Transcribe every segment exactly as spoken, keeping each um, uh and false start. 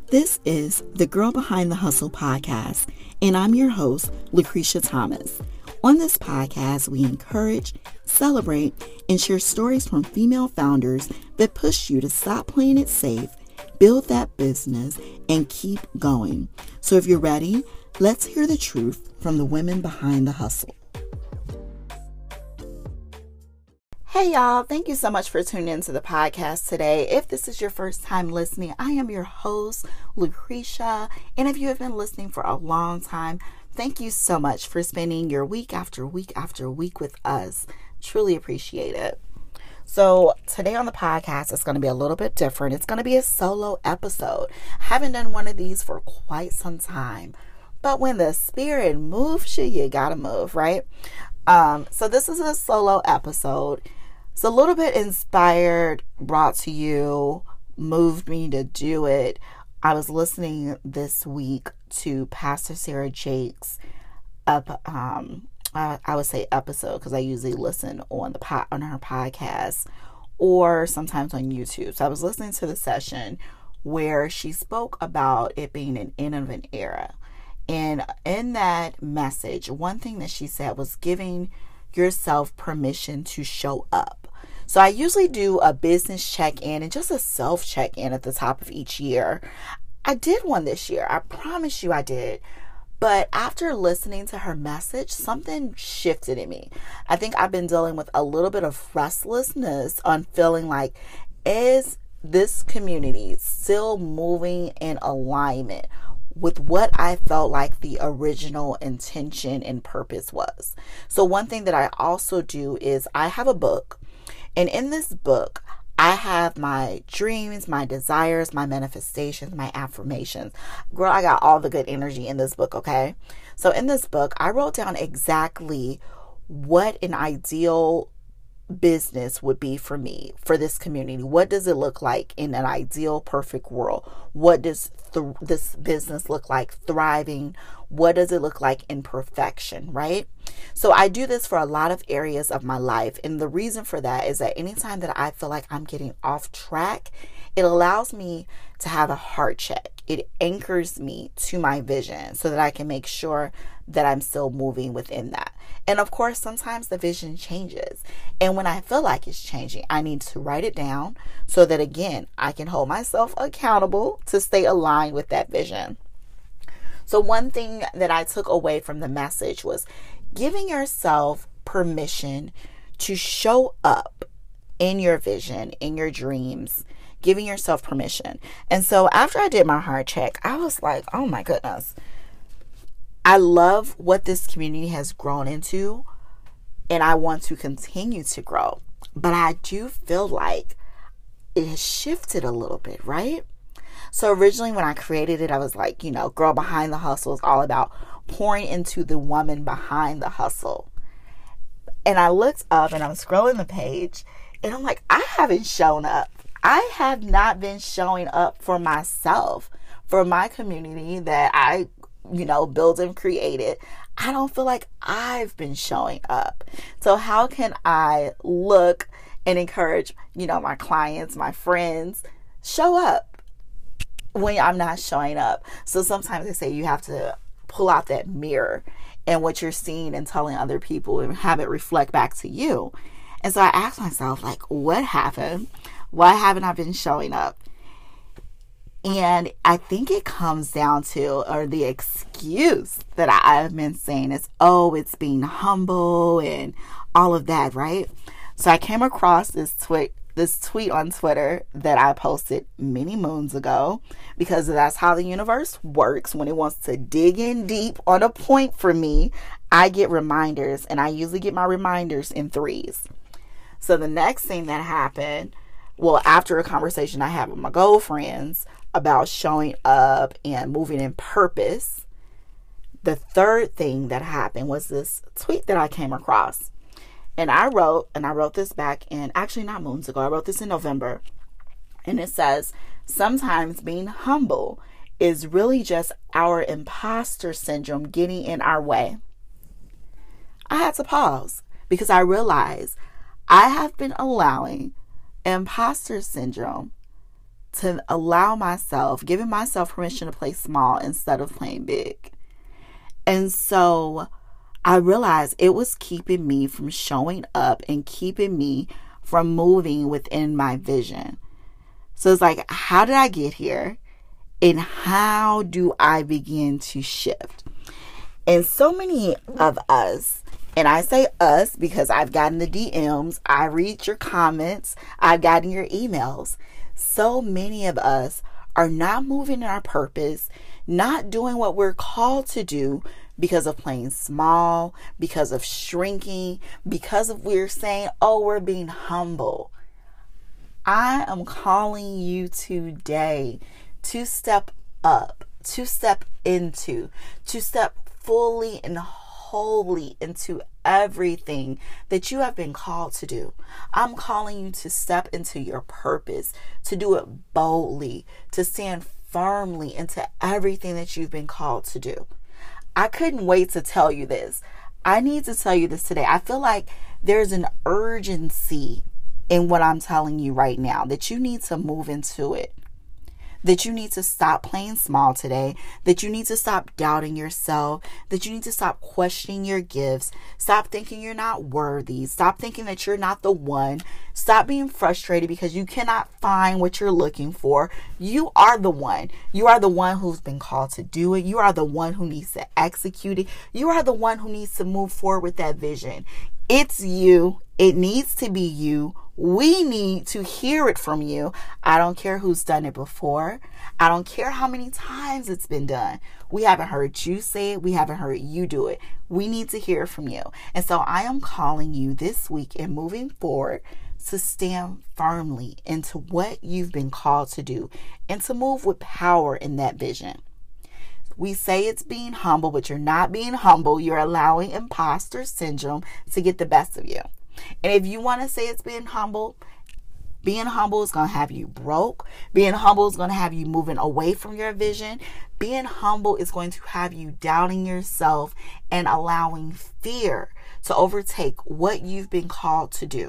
This is the Girl Behind the Hustle podcast, and I'm your host, Lucretia Thomas. On this podcast, we encourage, celebrate, and share stories from female founders that push you to stop playing it safe, build that business, and keep going. So if you're ready, let's hear the truth from the women behind the hustle. Hey y'all, thank you so much for tuning into the podcast today. If this is your first time listening, I am your host, Lucretia. And if you have been listening for a long time, thank you so much for spending your week after week after week with us. Truly appreciate it. So today on the podcast, it's going to be a little bit different. It's going to be a solo episode. I haven't done one of these for quite some time. But when the spirit moves you, you got to move, right? Um, so this is a solo episode. It's a little bit inspired, brought to you, moved me to do it. I was listening this week to Pastor Sarah Jakes' up, um, I, I would say episode, because I usually listen on the po- on her podcast or sometimes on YouTube. So I was listening to the session where she spoke about it being an end of an era. And in that message, one thing that she said was giving yourself permission to show up. So I usually do a business check-in and just a self check-in at the top of each year. I did one this year. I promise you I did. But after listening to her message, something shifted in me. I think I've been dealing with a little bit of restlessness on feeling like, is this community still moving in alignment with what I felt like the original intention and purpose was? So one thing that I also do is I have a book. And in this book, I have my dreams, my desires, my manifestations, my affirmations. Girl, I got all the good energy in this book, okay? So in this book, I wrote down exactly what an ideal business would be for me, for this community. What does it look like in an ideal, perfect world? What does th- this business look like thriving? What does it look like in perfection, right? So I do this for a lot of areas of my life. And the reason for that is that anytime that I feel like I'm getting off track, it allows me to have a heart check. It anchors me to my vision so that I can make sure that I'm still moving within that. And of course, sometimes the vision changes. And when I feel like it's changing, I need to write it down so that, again, I can hold myself accountable to stay aligned with that vision. So one thing that I took away from the message was giving yourself permission to show up in your vision, in your dreams, giving yourself permission. And so after I did my heart check, I was like, oh my goodness, I love what this community has grown into, and I want to continue to grow. But I do feel like it has shifted a little bit, right? So originally when I created it, I was like, you know, Girl Behind the Hustle is all about pouring into the woman behind the hustle. And I looked up and I'm scrolling the page and I'm like, I haven't shown up. I have not been showing up for myself, for my community that I, you know, built and created. I don't feel like I've been showing up. So how can I look and encourage, you know, my clients, my friends, show up when I'm not showing up? So sometimes they say you have to pull out that mirror and what you're seeing and telling other people and have it reflect back to you. And so I asked myself, like, what happened? Why haven't I been showing up? And I think it comes down to, or the excuse that I've been saying is, oh, it's being humble and all of that, right? So I came across this tweet, this tweet on Twitter that I posted many moons ago, because that's how the universe works. When it wants to dig in deep on a point for me, I get reminders, and I usually get my reminders in threes. So the next thing that happened, well, after a conversation I had with my girlfriends about showing up and moving in purpose, the third thing that happened was this tweet that I came across. And I wrote, and I wrote this back in, actually not moons ago, I wrote this in November. And it says, sometimes being humble is really just our imposter syndrome getting in our way. I had to pause because I realized I have been allowing imposter syndrome to allow myself, giving myself permission to play small instead of playing big. And so I realized it was keeping me from showing up and keeping me from moving within my vision. So it's like, how did I get here? And how do I begin to shift? And so many of us, and I say us because I've gotten the D Ms, I read your comments, I've gotten your emails. So many of us are not moving in our purpose, not doing what we're called to do because of playing small, because of shrinking, because of we're saying, oh, we're being humble. I am calling you today to step up, to step into, to step fully and wholly into everything that you have been called to do. I'm calling you to step into your purpose, to do it boldly, to stand firmly into everything that you've been called to do. I couldn't wait to tell you this. I need to tell you this today. I feel like there's an urgency in what I'm telling you right now, that you need to move into it. That you need to stop playing small today, that you need to stop doubting yourself, that you need to stop questioning your gifts, stop thinking you're not worthy, stop thinking that you're not the one, stop being frustrated because you cannot find what you're looking for. You are the one. You are the one who's been called to do it. You are the one who needs to execute it. You are the one who needs to move forward with that vision. It's you. It needs to be you. We need to hear it from you. I don't care who's done it before. I don't care how many times it's been done. We haven't heard you say it. We haven't heard you do it. We need to hear from you. And so I am calling you this week and moving forward to stand firmly into what you've been called to do and to move with power in that vision. We say it's being humble, but you're not being humble. You're allowing imposter syndrome to get the best of you. And if you want to say it's being humble, being humble is going to have you broke. Being humble is going to have you moving away from your vision. Being humble is going to have you doubting yourself and allowing fear to overtake what you've been called to do.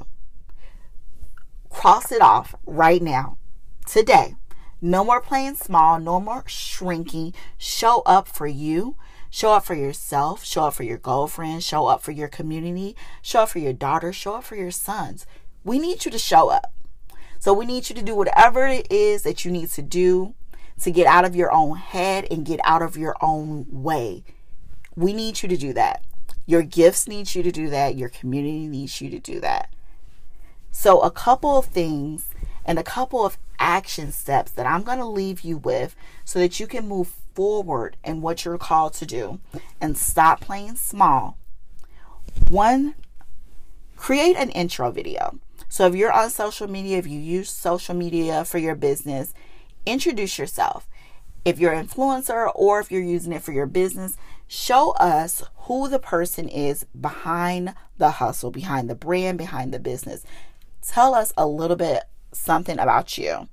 Cross it off right now, today. No more playing small, no more shrinking. Show up for you. Show up for yourself. Show up for your girlfriend. Show up for your community. Show up for your daughter. Show up for your sons. We need you to show up. So we need you to do whatever it is that you need to do to get out of your own head and get out of your own way. We need you to do that. Your gifts need you to do that. Your community needs you to do that. So a couple of things and a couple of action steps that I'm going to leave you with so that you can move forward in what you're called to do and stop playing small. One, create an intro video. So if you're on social media, if you use social media for your business, introduce yourself. If you're an influencer or if you're using it for your business, show us who the person is behind the hustle, behind the brand, behind the business. Tell us a little bit something about you.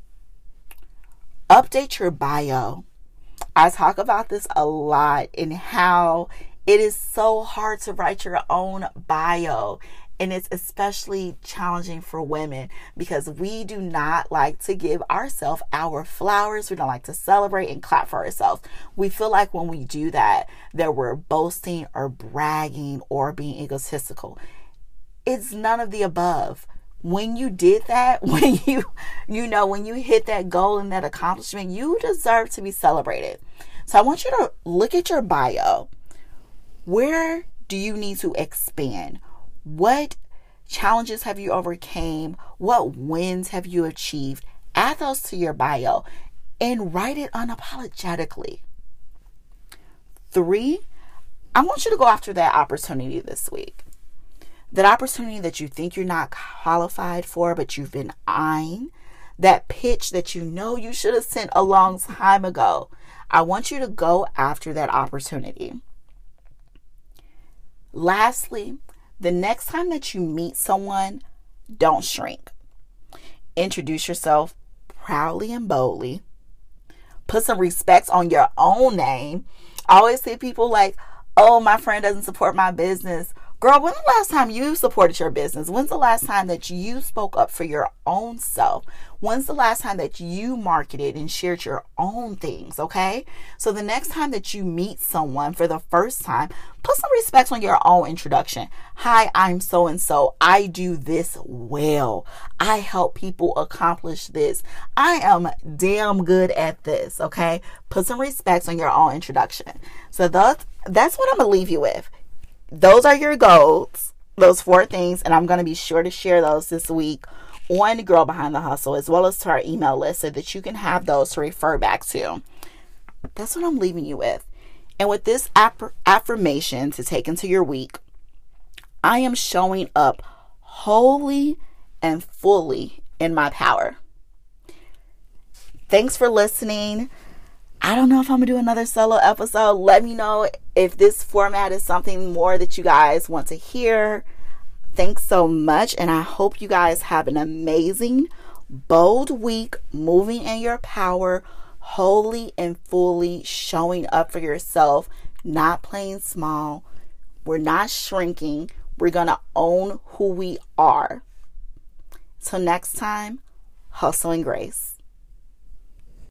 Update your bio. I talk about this a lot in how it is so hard to write your own bio. And it's especially challenging for women because we do not like to give ourselves our flowers. We don't like to celebrate and clap for ourselves. We feel like when we do that, that we're boasting or bragging or being egotistical. It's none of the above. When you did that, when you, you know, when you hit that goal and that accomplishment, you deserve to be celebrated. So I want you to look at your bio. Where do you need to expand? What challenges have you overcame? What wins have you achieved? Add those to your bio and write it unapologetically. Three, I want you to go after that opportunity this week. That opportunity that you think you're not qualified for, but you've been eyeing. That pitch that you know you should have sent a long time ago. I want you to go after that opportunity. Lastly, the next time that you meet someone, don't shrink. Introduce yourself proudly and boldly. Put some respect on your own name. I always see people like, oh, my friend doesn't support my business. Girl, when's the last time you supported your business? When's the last time that you spoke up for your own self? When's the last time that you marketed and shared your own things, okay? So the next time that you meet someone for the first time, put some respect on your own introduction. Hi, I'm so-and-so. I do this well. I help people accomplish this. I am damn good at this, okay? Put some respect on your own introduction. So that's, that's what I'm going to leave you with. Those are your goals, those four things, and I'm going to be sure to share those this week on Girl Behind the Hustle, as well as to our email list, so that you can have those to refer back to. That's what I'm leaving you with. And with this aff- affirmation to take into your week, I am showing up wholly and fully in my power. Thanks for listening. I don't know if I'm going to do another solo episode. Let me know if this format is something more that you guys want to hear. Thanks so much. And I hope you guys have an amazing, bold week, moving in your power, wholly and fully showing up for yourself, not playing small. We're not shrinking. We're going to own who we are. Till next time, hustle and grace.